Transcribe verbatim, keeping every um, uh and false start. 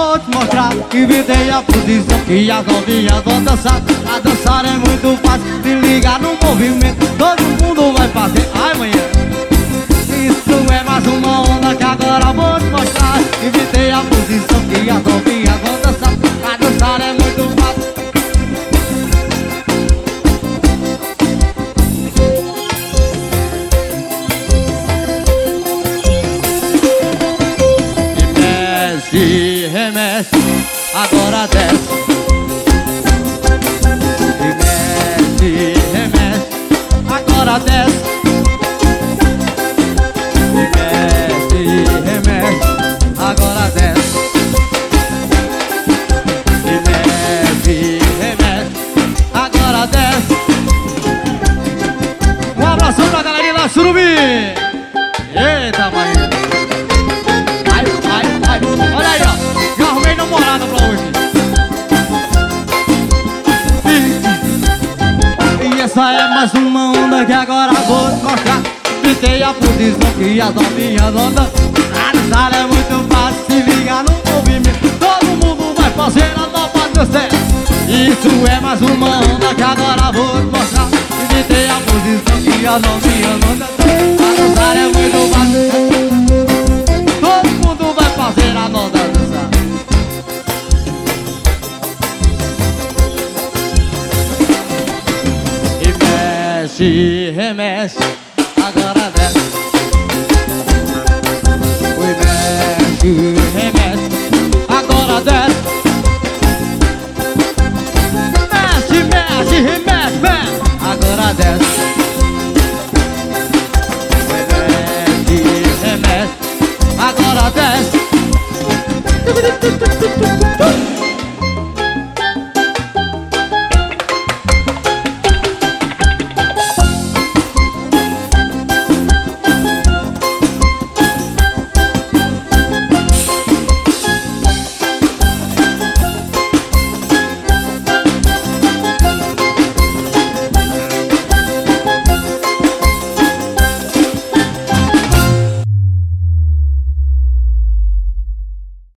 vou te mostrar. Inventei a posição que as novinhas vão dançar. A dançar é muito fácil, se ligar no movimento, todo mundo vai fazer. Ai, manhã, isso é mais uma onda que agora vou te mostrar. Inventei a posição que as novinhas vão dançar. A dançar é muito fácil. E remexe, agora desce. E mexe, remexe, agora desce. E mexe, remexe, agora desce. E mexe, remexe, agora desce. Um abração pra galerinha da Surubim. Eita, mãe. Olha aí, ó, já arrumei namorada pra hoje. E essa é mais uma onda que agora vou te mostrar. Inventei a posição que as novinhas andam. A dançar é muito fácil, se ligar no movimento, todo mundo vai fazer a nova dança. Isso é mais uma onda que agora vou te mostrar. Inventei a posição que as novinhas andam. A dançar é muito fácil, fazer a nova dança. E mexe, remexe,